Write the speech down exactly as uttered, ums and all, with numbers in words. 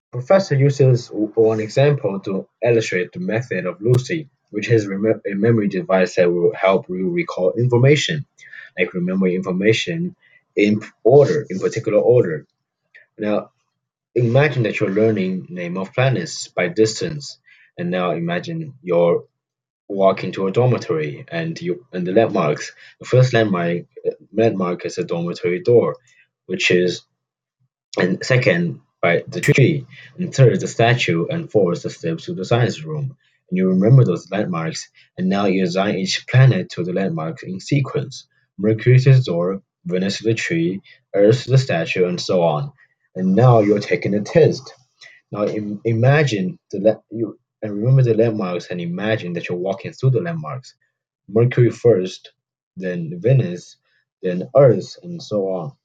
Professor uses one example to illustrate the method of Lucy, which is rem- a memory device that will help you recall information, like remember information in order, in particular order. Now, imagine that you're learning name of planets by distance, and now imagine you're walking to a dormitory and you and the landmarks. The first landmark landmark is a dormitory door, which is and second by the tree, and third the statue, and fourth the steps to the science room. And you remember those landmarks, and now you assign each planet to the landmarks in sequence. Mercury to the door, Venus to the tree, Earth to the statue, and so on. And now you're taking a test. Now im- imagine the la- you and remember the landmarks and imagine that you're walking through the landmarks. Mercury first, then Venus, then Earth, and so on.